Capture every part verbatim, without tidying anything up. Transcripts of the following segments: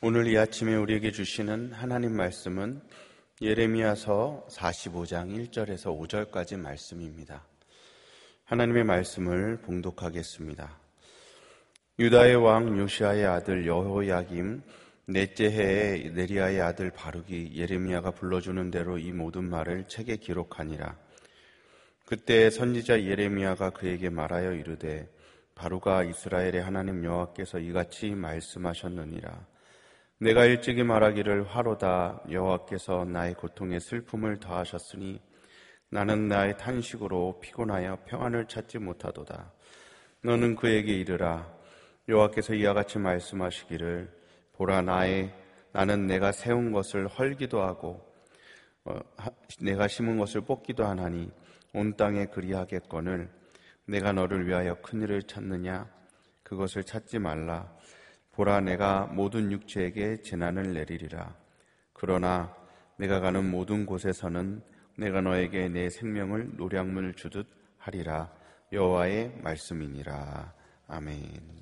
오늘 이 아침에 우리에게 주시는 하나님 말씀은 예레미야서 사십오 장 일 절에서 오 절까지 말씀입니다. 하나님의 말씀을 봉독하겠습니다. 유다의 왕 요시아의 아들 여호야김 넷째 해에 네리야의 아들 바룩이 예레미야가 불러주는 대로 이 모든 말을 책에 기록하니라. 그때 선지자 예레미야가 그에게 말하여 이르되 바룩아, 이스라엘의 하나님 여호와께서 이같이 말씀하셨느니라. 내가 일찍이 말하기를 화로다. 여호와께서 나의 고통에 슬픔을 더하셨으니 나는 나의 탄식으로 피곤하여 평안을 찾지 못하도다. 너는 그에게 이르라. 여호와께서 이와 같이 말씀하시기를 보라, 나의 나는 내가 세운 것을 헐기도 하고 어, 하, 내가 심은 것을 뽑기도 하나니 온 땅에 그리하겠거늘 내가 너를 위하여 큰일을 찾느냐? 그것을 찾지 말라. 보라, 내가 모든 육체에게 재난을 내리리라. 그러나 내가 가는 모든 곳에서는 내가 너에게 내 생명을 노량물 주듯 하리라. 여호와의 말씀이니라. 아멘.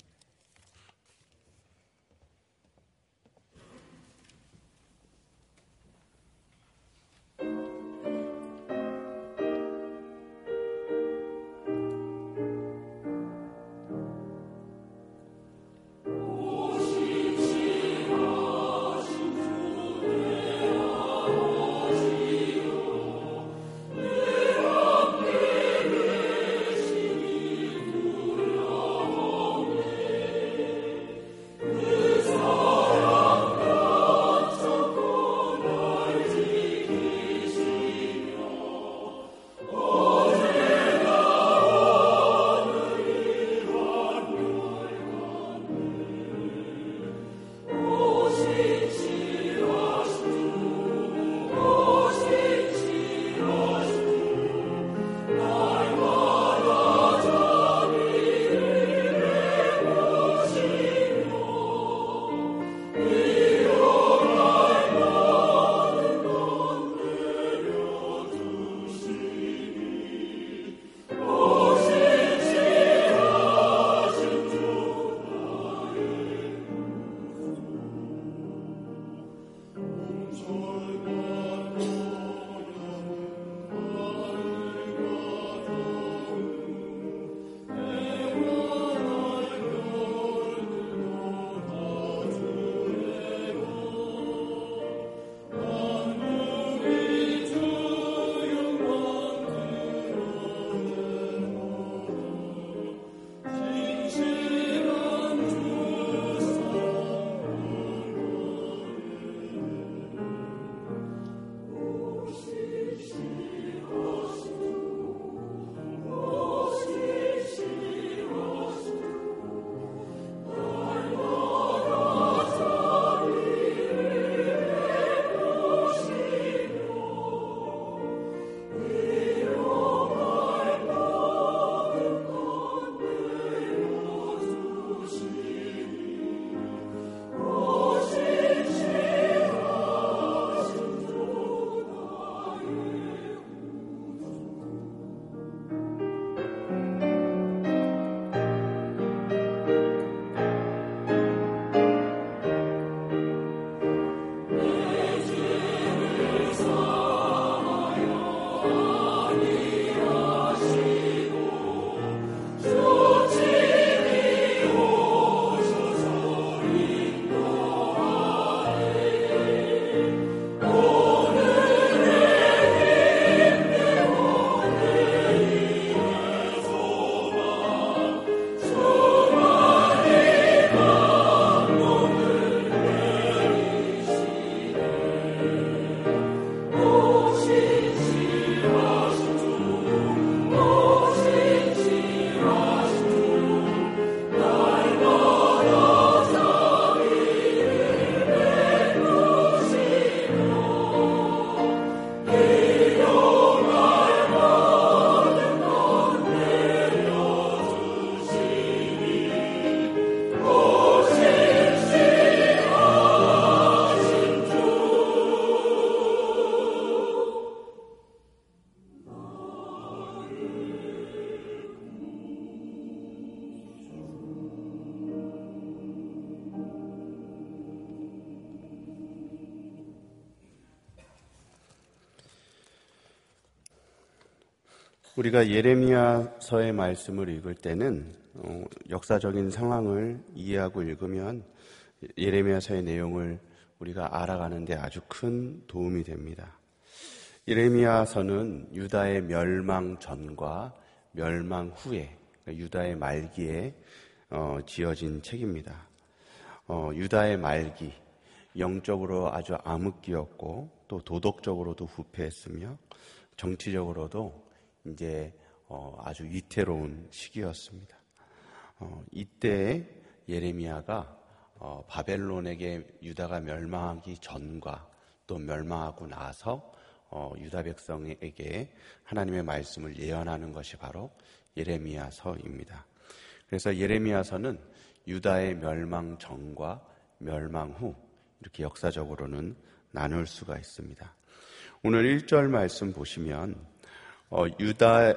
우리가 예레미야서의 말씀을 읽을 때는 어, 역사적인 상황을 이해하고 읽으면 예레미야서의 내용을 우리가 알아가는 데 아주 큰 도움이 됩니다. 예레미야서는 유다의 멸망 전과 멸망 후에, 그러니까 유다의 말기에 어, 지어진 책입니다. 어, 유다의 말기, 영적으로 아주 암흑기였고 또 도덕적으로도 후패했으며 정치적으로도 이제 어, 아주 위태로운 시기였습니다. 어, 이때 예레미야가 어, 바벨론에게 유다가 멸망하기 전과 또 멸망하고 나서 어, 유다 백성에게 하나님의 말씀을 예언하는 것이 바로 예레미야서입니다. 그래서 예레미야서는 유다의 멸망 전과 멸망 후 이렇게 역사적으로는 나눌 수가 있습니다. 오늘 일 절 말씀 보시면 어, 유다의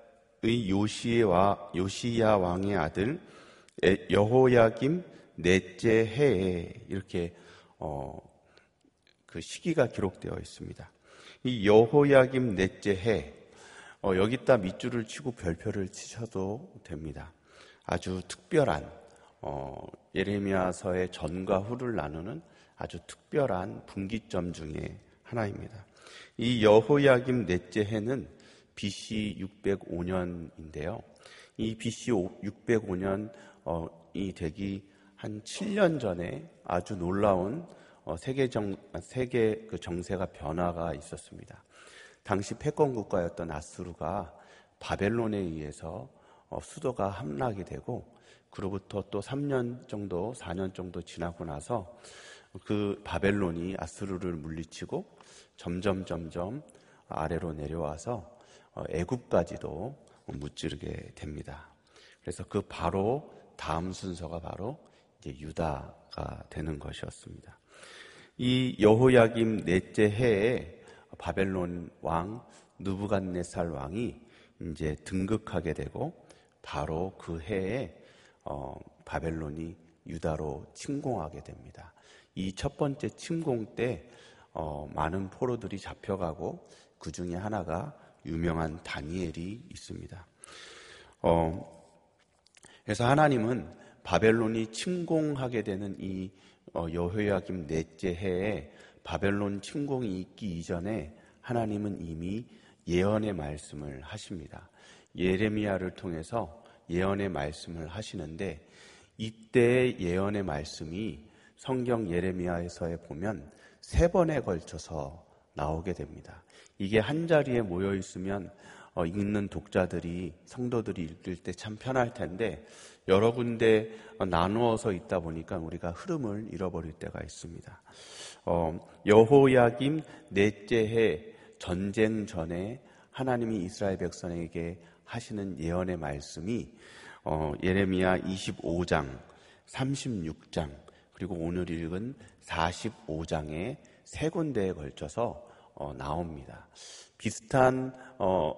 요시야, 요시야 왕의 아들 여호야김 넷째 해에 이렇게 어, 그 시기가 기록되어 있습니다. 이 여호야김 넷째 해, 어, 여기다 밑줄을 치고 별표를 치셔도 됩니다. 아주 특별한 어, 예레미야서의 전과 후를 나누는 아주 특별한 분기점 중에 하나입니다. 이 여호야김 넷째 해는 비씨 육백오 년인데요. 이 비씨 육백오 년이 되기 한 칠 년 전에 아주 놀라운 세계 정, 세계 그 정세가 변화가 있었습니다. 당시 패권 국가였던 아수르가 바벨론에 의해서 수도가 함락이 되고 그로부터 또 삼 년 정도, 사 년 정도 지나고 나서 그 바벨론이 아수르를 물리치고 점점 점점 아래로 내려와서 애굽까지도 무찌르게 됩니다. 그래서 그 바로 다음 순서가 바로 이제 유다가 되는 것이었습니다. 이 여호야김 넷째 해에 바벨론 왕 느부갓네살 왕이 이제 등극하게 되고 바로 그 해에 어, 바벨론이 유다로 침공하게 됩니다. 이 첫 번째 침공 때 어, 많은 포로들이 잡혀가고 그 중에 하나가 유명한 다니엘이 있습니다. 어, 그래서 하나님은 바벨론이 침공하게 되는 이 어, 여호야김 넷째 해에 바벨론 침공이 있기 이전에 하나님은 이미 예언의 말씀을 하십니다. 예레미야를 통해서 예언의 말씀을 하시는데 이때의 예언의 말씀이 성경 예레미야에서에 보면 세 번에 걸쳐서 나오게 됩니다. 이게 한 자리에 모여 있으면 어, 읽는 독자들이, 성도들이 읽을 때 참 편할 텐데 여러 군데 나누어서 있다 보니까 우리가 흐름을 잃어버릴 때가 있습니다. 어, 여호야김 넷째 해 전쟁 전에 하나님이 이스라엘 백성에게 하시는 예언의 말씀이 어, 예레미야 이십오 장, 삼십육 장 그리고 오늘 읽은 사십오 장의 세 군데에 걸쳐서 어, 나옵니다. 비슷한 어,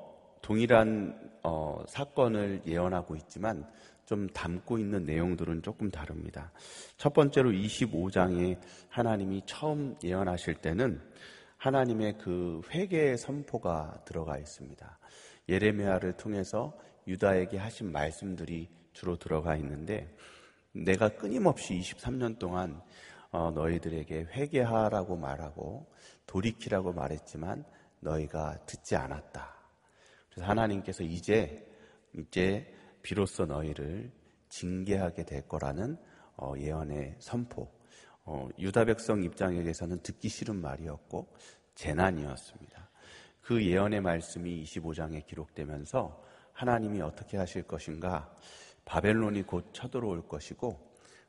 동일한 어, 사건을 예언하고 있지만 좀 담고 있는 내용들은 조금 다릅니다. 첫 번째로 이십오 장에 하나님이 처음 예언하실 때는 하나님의 그 회개의 선포가 들어가 있습니다. 예레미야를 통해서 유다에게 하신 말씀들이 주로 들어가 있는데 내가 끊임없이 이십삼 년 동안 어, 너희들에게 회개하라고 말하고 돌이키라고 말했지만 너희가 듣지 않았다. 그래서 하나님께서 이제 이제 비로소 너희를 징계하게 될 거라는 어, 예언의 선포. 어, 유다 백성 입장에게서는 듣기 싫은 말이었고 재난이었습니다. 그 예언의 말씀이 이십오 장에 기록되면서 하나님이 어떻게 하실 것인가? 바벨론이 곧 쳐들어올 것이고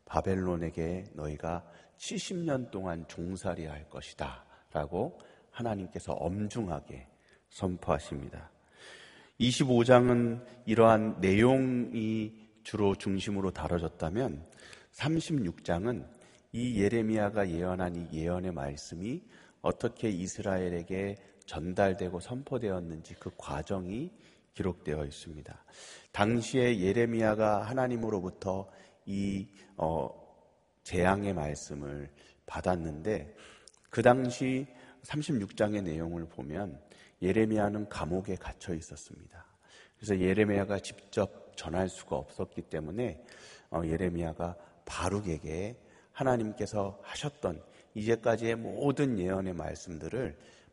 바벨론에게 너희가 칠십 년 동안 종살이할 것이다 라고 하나님께서 엄중하게 선포하십니다. 이십오 장은 이러한 내용이 주로 중심으로 다뤄졌다면 삼십육 장은 이 예레미야가 예언한 이 예언의 말씀이 어떻게 이스라엘에게 전달되고 선포되었는지 그 과정이 기록되어 있습니다. 당시에 예레미야가 하나님으로부터 이 어, 재앙의 말씀을 받았는데 그 당시 삼십육 장의 내용을 보면 예레미야는 감옥에 갇혀 있었습니다. 그래서 예레미야가 직접 전할 수가 없었기 때문에 예레미야가 바룩에게 하나님께서 하셨던 이제까지의 모든 예언의 말씀들을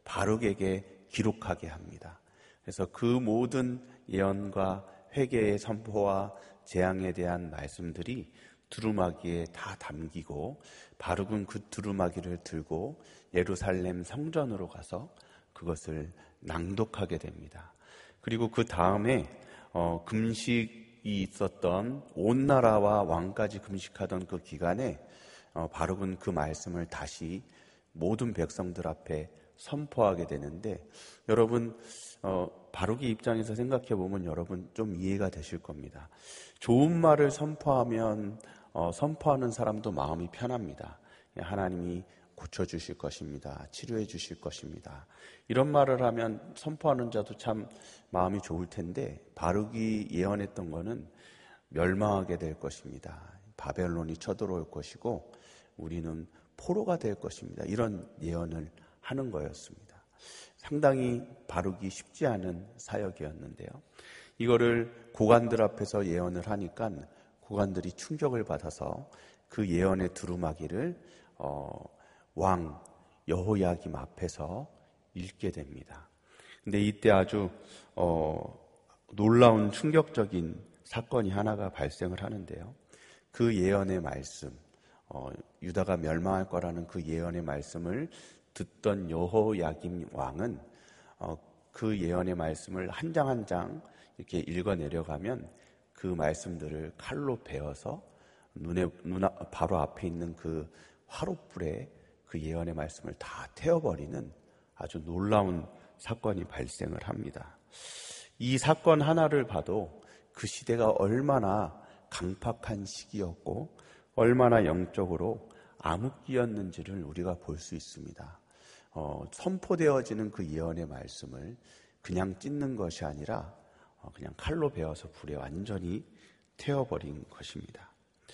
바룩에게 기록하게 합니다. 그래서 그 모든 예언과 회개의 선포와 재앙에 대한 말씀들이 두루마기에 다 담기고 바룩은 그 두루마기를 들고 예루살렘 성전으로 가서 그것을 낭독하게 됩니다. 그리고 그 다음에 어, 금식이 있었던 온 나라와 왕까지 금식하던 그 기간에 어, 바룩은 그 말씀을 다시 모든 백성들 앞에 선포하게 되는데 여러분 어, 바룩의 입장에서 생각해 보면 여러분 좀 이해가 되실 겁니다. 좋은 말을 선포하면 어, 선포하는 사람도 마음이 편합니다. 하나님이 고쳐주실 것입니다. 치료해 주실 것입니다. 이런 말을 하면 선포하는 자도 참 마음이 좋을 텐데 바룩이 예언했던 것은 멸망하게 될 것입니다. 바벨론이 쳐들어올 것이고 우리는 포로가 될 것입니다. 이런 예언을 하는 거였습니다. 상당히 바룩이 쉽지 않은 사역이었는데요. 이거를 고관들 앞에서 예언을 하니까 고관들이 충격을 받아서 그 예언의 두루마기를 어, 왕 여호야김 앞에서 읽게 됩니다. 근데 이때 아주 어, 놀라운 충격적인 사건이 하나가 발생을 하는데요. 그 예언의 말씀, 어, 유다가 멸망할 거라는 그 예언의 말씀을 듣던 여호야김 왕은 어, 그 예언의 말씀을 한 장 한 장 이렇게 읽어 내려가면 그 말씀들을 칼로 베어서 눈에 눈 바로 앞에 있는 그 화롯불에 그 예언의 말씀을 다 태워버리는 아주 놀라운 사건이 발생을 합니다. 이 사건 하나를 봐도 그 시대가 얼마나 강팍한 시기였고 얼마나 영적으로 암흑기였는지를 우리가 볼 수 있습니다. 어, 선포되어지는 그 예언의 말씀을 그냥 찢는 것이 아니라 어, 그냥 칼로 베어서 불에 완전히 태워버린 것입니다.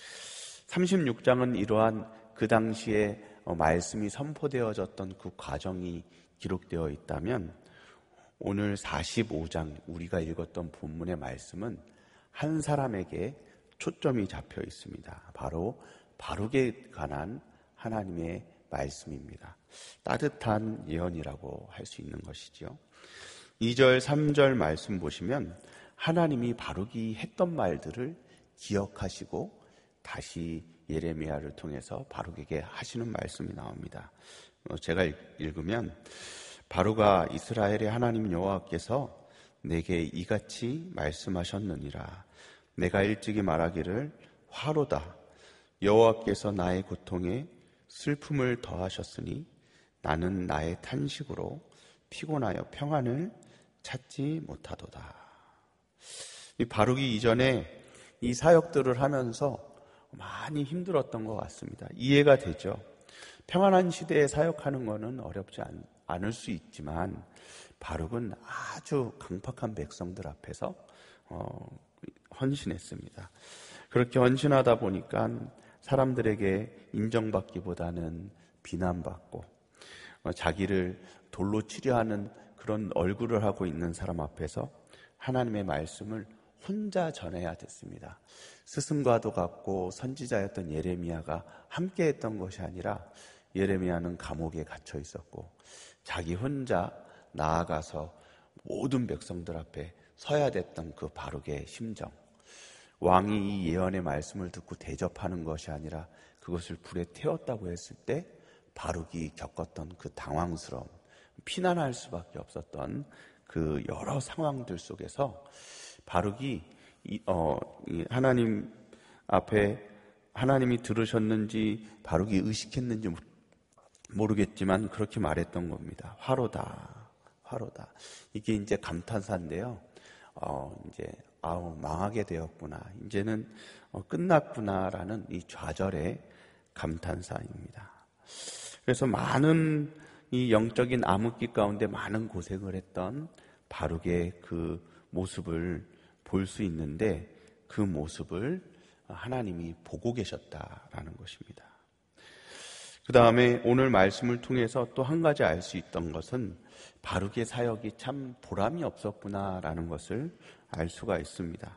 삼십육 장은 이러한 그 당시에 어, 말씀이 선포되어졌던 그 과정이 기록되어 있다면 오늘 사십오 장 우리가 읽었던 본문의 말씀은 한 사람에게 초점이 잡혀 있습니다. 바로 바룩에 관한 하나님의 말씀입니다. 따뜻한 예언이라고 할 수 있는 것이죠. 이 절 삼 절 말씀 보시면 하나님이 바룩이 했던 말들을 기억하시고 다시 예레미야를 통해서 바룩에게 하시는 말씀이 나옵니다. 제가 읽으면 바룩아 이스라엘의 하나님 여호와께서 내게 이같이 말씀하셨느니라. 내가 일찍이 말하기를 화로다. 여호와께서 나의 고통에 슬픔을 더하셨으니 나는 나의 탄식으로 피곤하여 평안을 찾지 못하도다. 이 바룩이 이전에 이 사역들을 하면서 많이 힘들었던 것 같습니다. 이해가 되죠. 평안한 시대에 사역하는 것은 어렵지 않, 않을 수 있지만 바룩은 아주 강팍한 백성들 앞에서 어, 헌신했습니다. 그렇게 헌신하다 보니까 사람들에게 인정받기보다는 비난받고 어, 자기를 돌로 치려하는 그런 얼굴을 하고 있는 사람 앞에서 하나님의 말씀을 혼자 전해야 됐습니다. 스승과도 같고 선지자였던 예레미야가 함께 했던 것이 아니라 예레미야는 감옥에 갇혀 있었고 자기 혼자 나아가서 모든 백성들 앞에 서야 됐던 그 바룩의 심정, 왕이 이 예언의 말씀을 듣고 대접하는 것이 아니라 그것을 불에 태웠다고 했을 때 바룩이 겪었던 그 당황스러움, 피난할 수밖에 없었던 그 여러 상황들 속에서 바룩이 어, 하나님 앞에 하나님이 들으셨는지 바룩이 의식했는지 모르겠지만 그렇게 말했던 겁니다. 화로다, 화로다. 이게 이제 감탄사인데요. 어, 이제 아우 망하게 되었구나. 이제는 어, 끝났구나라는 이 좌절의 감탄사입니다. 그래서 많은 이 영적인 암흑기 가운데 많은 고생을 했던 바룩의 그 모습을 볼 수 있는데 그 모습을 하나님이 보고 계셨다라는 것입니다. 그 다음에 오늘 말씀을 통해서 또 한 가지 알 수 있던 것은 바룩의 사역이 참 보람이 없었구나라는 것을 알 수가 있습니다.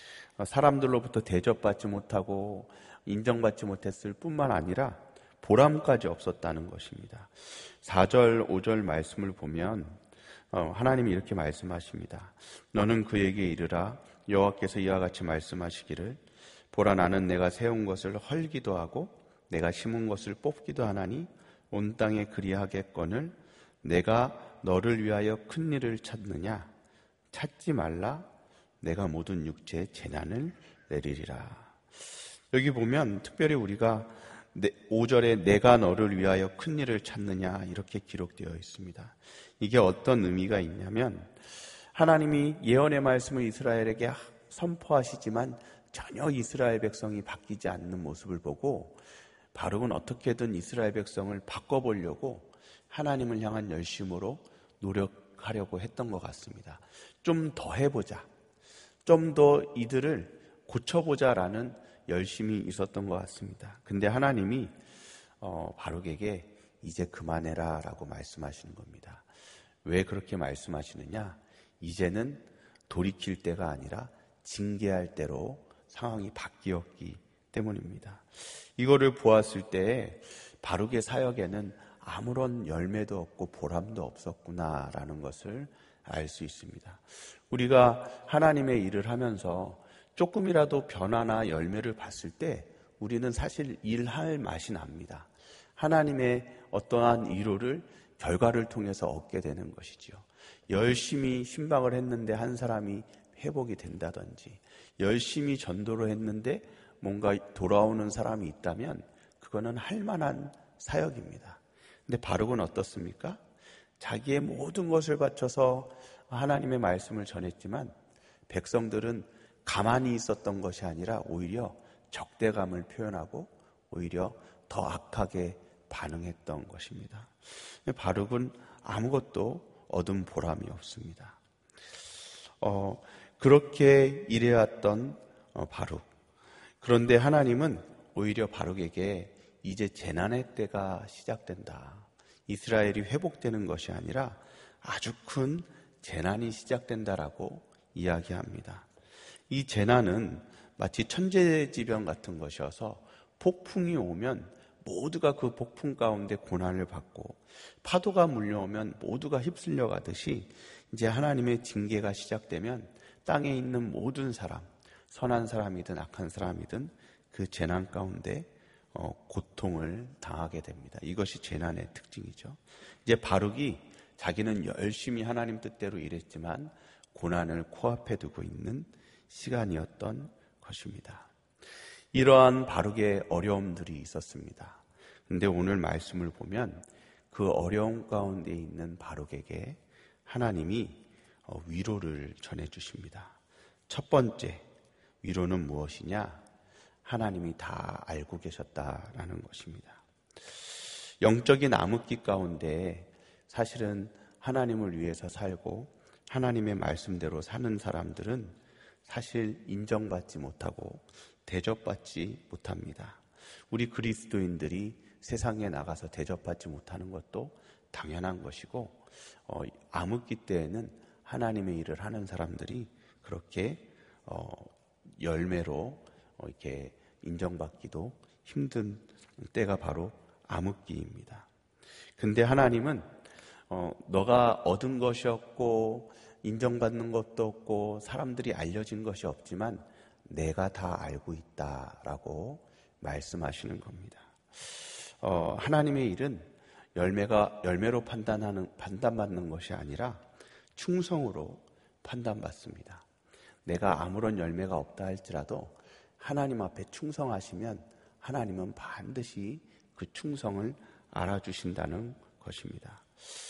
사람들로부터 대접받지 못하고 인정받지 못했을 뿐만 아니라 보람까지 없었다는 것입니다. 사 절, 오 절 말씀을 보면 하나님이 이렇게 말씀하십니다. 너는 그에게 이르라. 여호와께서 이와 같이 말씀하시기를 보라, 나는 내가 세운 것을 헐기도 하고 내가 심은 것을 뽑기도 하나니 온 땅에 그리하겠거늘 내가 너를 위하여 큰 일을 찾느냐? 찾지 말라. 내가 모든 육체에 재난을 내리리라. 여기 보면 특별히 우리가 오 절에 내가 너를 위하여 큰 일을 찾느냐 이렇게 기록되어 있습니다. 이게 어떤 의미가 있냐면 하나님이 예언의 말씀을 이스라엘에게 선포하시지만 전혀 이스라엘 백성이 바뀌지 않는 모습을 보고 바룩은 어떻게든 이스라엘 백성을 바꿔보려고 하나님을 향한 열심으로 노력하려고 했던 것 같습니다. 좀 더 해보자, 좀 더 이들을 고쳐보자라는 열심이 있었던 것 같습니다. 근데 하나님이 어, 바룩에게 이제 그만해라 라고 말씀하시는 겁니다. 왜 그렇게 말씀하시느냐? 이제는 돌이킬 때가 아니라 징계할 때로 상황이 바뀌었기 때문입니다. 이거를 보았을 때 바룩의 사역에는 아무런 열매도 없고 보람도 없었구나라는 것을 알 수 있습니다. 우리가 하나님의 일을 하면서 조금이라도 변화나 열매를 봤을 때 우리는 사실 일할 맛이 납니다. 하나님의 어떠한 위로를 결과를 통해서 얻게 되는 것이지요. 열심히 신방을 했는데 한 사람이 회복이 된다든지, 열심히 전도를 했는데 뭔가 돌아오는 사람이 있다면 그거는 할 만한 사역입니다. 근데 바룩은 어떻습니까? 자기의 모든 것을 바쳐서 하나님의 말씀을 전했지만 백성들은 가만히 있었던 것이 아니라 오히려 적대감을 표현하고 오히려 더 악하게 반응했던 것입니다. 바룩은 아무것도 얻은 보람이 없습니다. 어, 그렇게 일해왔던 어, 바룩. 그런데 하나님은 오히려 바룩에게 이제 재난의 때가 시작된다. 이스라엘이 회복되는 것이 아니라 아주 큰 재난이 시작된다라고 이야기합니다. 이 재난은 마치 천재지변 같은 것이어서 폭풍이 오면 모두가 그 폭풍 가운데 고난을 받고 파도가 물려오면 모두가 휩쓸려 가듯이 이제 하나님의 징계가 시작되면 땅에 있는 모든 사람, 선한 사람이든 악한 사람이든 그 재난 가운데 어, 고통을 당하게 됩니다. 이것이 재난의 특징이죠. 이제 바룩이 자기는 열심히 하나님 뜻대로 일했지만 고난을 코앞에 두고 있는 시간이었던 것입니다. 이러한 바룩의 어려움들이 있었습니다. 그런데 오늘 말씀을 보면 그 어려움 가운데 있는 바룩에게 하나님이 위로를 전해주십니다. 첫 번째 위로는 무엇이냐? 하나님이 다 알고 계셨다라는 것입니다. 영적인 암흑기 가운데 사실은 하나님을 위해서 살고 하나님의 말씀대로 사는 사람들은 사실 인정받지 못하고 대접받지 못합니다. 우리 그리스도인들이 세상에 나가서 대접받지 못하는 것도 당연한 것이고 어, 암흑기 때에는 하나님의 일을 하는 사람들이 그렇게 어, 열매로 어, 이렇게 인정받기도 힘든 때가 바로 암흑기입니다. 근데 하나님은 어, 너가 얻은 것이 없고 인정받는 것도 없고 사람들이 알려진 것이 없지만 내가 다 알고 있다라고 말씀하시는 겁니다. 어, 하나님의 일은 열매가 열매로 판단하는 판단받는 것이 아니라 충성으로 판단받습니다. 내가 아무런 열매가 없다 할지라도 하나님 앞에 충성하시면 하나님은 반드시 그 충성을 알아주신다는 것입니다.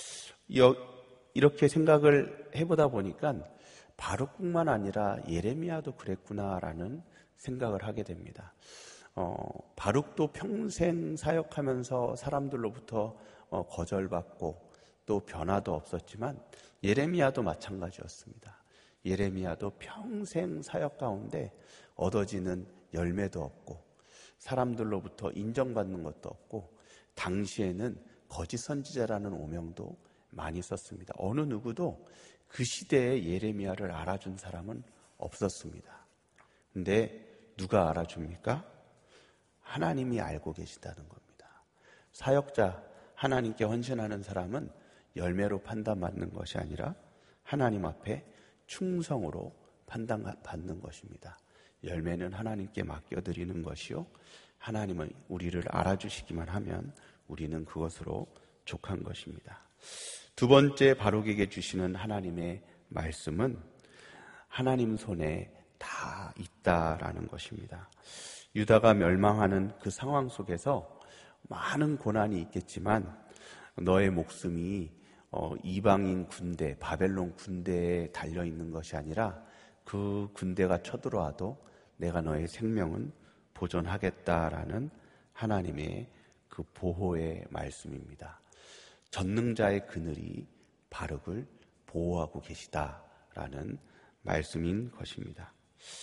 이렇게 생각을 해보다 보니까 바룩뿐만 아니라 예레미야도 그랬구나라는 생각을 하게 됩니다. 어, 바룩도 평생 사역하면서 사람들로부터 어, 거절받고 또 변화도 없었지만 예레미야도 마찬가지였습니다. 예레미야도 평생 사역 가운데 얻어지는 열매도 없고 사람들로부터 인정받는 것도 없고 당시에는 거짓 선지자라는 오명도 많이 썼습니다. 어느 누구도 그 시대에 예레미야를 알아준 사람은 없었습니다. 근데 누가 알아줍니까? 하나님이 알고 계시다는 겁니다. 사역자, 하나님께 헌신하는 사람은 열매로 판단받는 것이 아니라 하나님 앞에 충성으로 판단받는 것입니다. 열매는 하나님께 맡겨드리는 것이요, 하나님은 우리를 알아주시기만 하면 우리는 그것으로 족한 것입니다. 두 번째 바룩에게 주시는 하나님의 말씀은 하나님 손에 다 있다라는 것입니다. 유다가 멸망하는 그 상황 속에서 많은 고난이 있겠지만 너의 목숨이 어, 이방인 군대, 바벨론 군대에 달려있는 것이 아니라 그 군대가 쳐들어와도 내가 너의 생명은 보존하겠다라는 하나님의 그 보호의 말씀입니다. 전능자의 그늘이 바룩을 보호하고 계시다라는 말씀인 것입니다.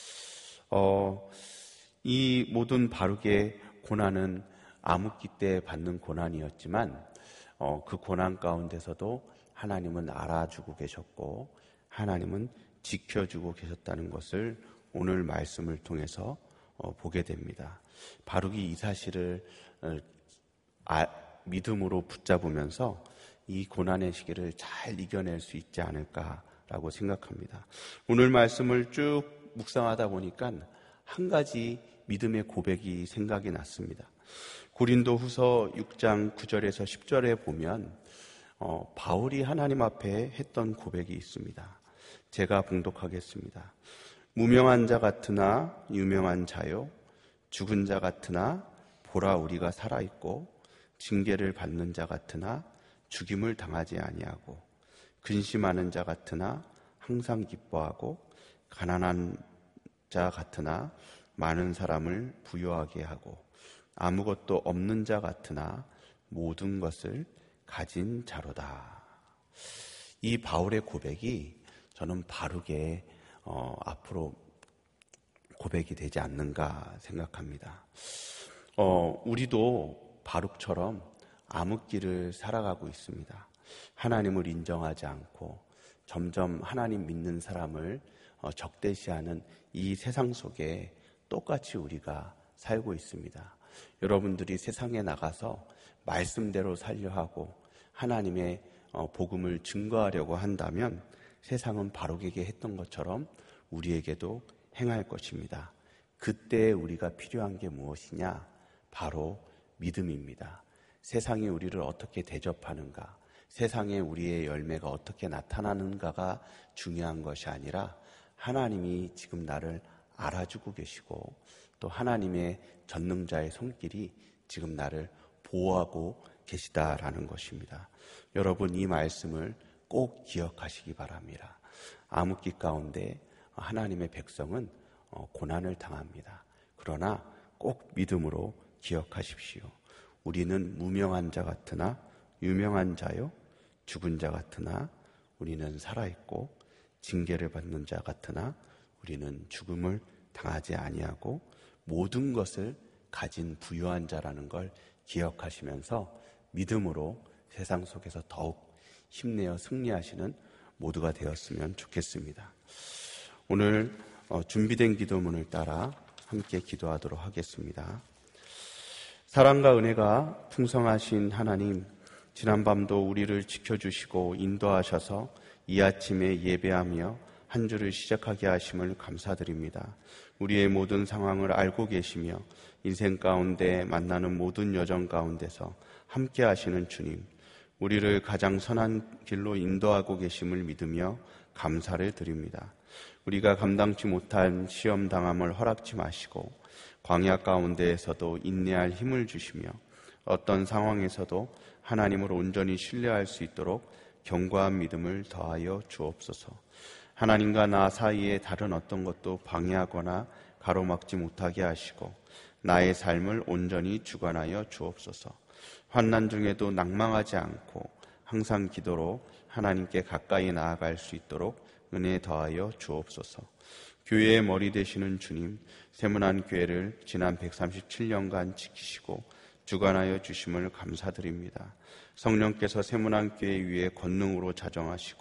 어, 이 모든 바룩의 고난은 암흑기 때 받는 고난이었지만 어, 그 고난 가운데서도 하나님은 알아주고 계셨고 하나님은 지켜주고 계셨다는 것을 오늘 말씀을 통해서 어, 보게 됩니다. 바룩이 이 사실을 어, 아, 믿음으로 붙잡으면서 이 고난의 시기를 잘 이겨낼 수 있지 않을까라고 생각합니다. 오늘 말씀을 쭉 묵상하다 보니까 한 가지 믿음의 고백이 생각이 났습니다. 고린도 후서 육 장 구 절에서 십 절에 보면 어, 바울이 하나님 앞에 했던 고백이 있습니다. 제가 봉독하겠습니다. 무명한 자 같으나 유명한 자요, 죽은 자 같으나 보라 우리가 살아있고, 징계를 받는 자 같으나 죽임을 당하지 아니하고, 근심하는 자 같으나 항상 기뻐하고, 가난한 자 같으나 많은 사람을 부유하게 하고, 아무것도 없는 자 같으나 모든 것을 가진 자로다. 이 바울의 고백이 저는 바룩의 어, 앞으로 고백이 되지 않는가 생각합니다. 어, 우리도 바룩처럼 암흑기를 살아가고 있습니다. 하나님을 인정하지 않고 점점 하나님 믿는 사람을 어, 적대시하는 이 세상 속에 똑같이 우리가 살고 있습니다. 여러분들이 세상에 나가서 말씀대로 살려 하고 하나님의 어, 복음을 증거하려고 한다면 세상은 바룩에게 했던 것처럼 우리에게도 행할 것입니다. 그때 우리가 필요한 게 무엇이냐? 바로 믿음입니다. 세상이 우리를 어떻게 대접하는가, 세상에 우리의 열매가 어떻게 나타나는가가 중요한 것이 아니라 하나님이 지금 나를 알아주고 계시고 또 하나님의 전능자의 손길이 지금 나를 보호하고 계시다라는 것입니다. 여러분, 이 말씀을 꼭 기억하시기 바랍니다. 암흑기 가운데 하나님의 백성은 고난을 당합니다. 그러나 꼭 믿음으로 기억하십시오. 우리는 무명한 자 같으나 유명한 자요, 죽은 자 같으나 우리는 살아있고, 징계를 받는 자 같으나 우리는 죽음을 당하지 아니하고 모든 것을 가진 부유한 자라는 걸 기억하시면서 믿음으로 세상 속에서 더욱 힘내어 승리하시는 모두가 되었으면 좋겠습니다. 오늘 준비된 기도문을 따라 함께 기도하도록 하겠습니다. 사랑과 은혜가 풍성하신 하나님, 지난밤도 우리를 지켜주시고 인도하셔서 이 아침에 예배하며 한 주를 시작하게 하심을 감사드립니다. 우리의 모든 상황을 알고 계시며 인생 가운데 만나는 모든 여정 가운데서 함께 하시는 주님, 우리를 가장 선한 길로 인도하고 계심을 믿으며 감사를 드립니다. 우리가 감당치 못한 시험 당함을 허락치 마시고 광야 가운데에서도 인내할 힘을 주시며 어떤 상황에서도 하나님을 온전히 신뢰할 수 있도록 견고한 믿음을 더하여 주옵소서. 하나님과 나 사이에 다른 어떤 것도 방해하거나 가로막지 못하게 하시고 나의 삶을 온전히 주관하여 주옵소서. 환난 중에도 낭망하지 않고 항상 기도로 하나님께 가까이 나아갈 수 있도록 은혜 더하여 주옵소서. 교회의 머리 되시는 주님, 세문안 교회를 지난 백삼십칠 년간 지키시고 주관하여 주심을 감사드립니다. 성령께서 세문안 교회 위에 권능으로 자정하시고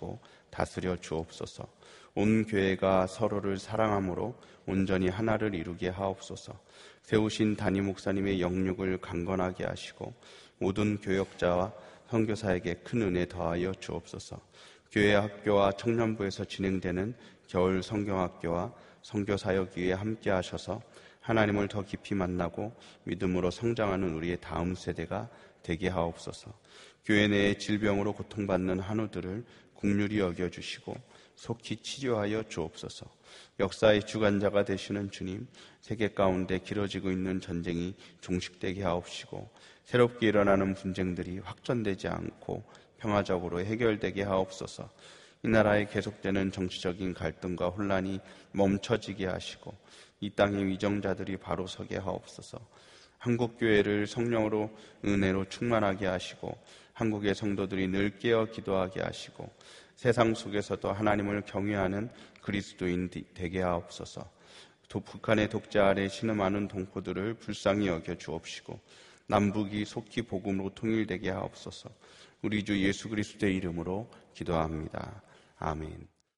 다스려 주옵소서. 온 교회가 서로를 사랑함으로 온전히 하나를 이루게 하옵소서. 세우신 담임 목사님의 영육을 강건하게 하시고 모든 교역자와 선교사에게 큰 은혜 더하여 주옵소서. 교회 학교와 청년부에서 진행되는 겨울 성경학교와 선교사역 위에 함께 하셔서 하나님을 더 깊이 만나고 믿음으로 성장하는 우리의 다음 세대가 되게 하옵소서. 교회 내의 질병으로 고통받는 한우들을 긍휼히 여겨주시고 속히 치료하여 주옵소서. 역사의 주관자가 되시는 주님, 세계 가운데 길어지고 있는 전쟁이 종식되게 하옵시고 새롭게 일어나는 분쟁들이 확전되지 않고 평화적으로 해결되게 하옵소서. 이 나라에 계속되는 정치적인 갈등과 혼란이 멈춰지게 하시고 이 땅의 위정자들이 바로 서게 하옵소서. 한국교회를 성령으로 은혜로 충만하게 하시고 한국의 성도들이 늘 깨어 기도하게 하시고 세상 속에서도 하나님을 경외하는 그리스도인 되게 하옵소서. 북한의 독재 아래 신음하는 동포들을 불쌍히 여겨 주옵시고 남북이 속히 복음으로 통일되게 하옵소서. 우리 주 예수 그리스도의 이름으로 기도합니다. 아멘.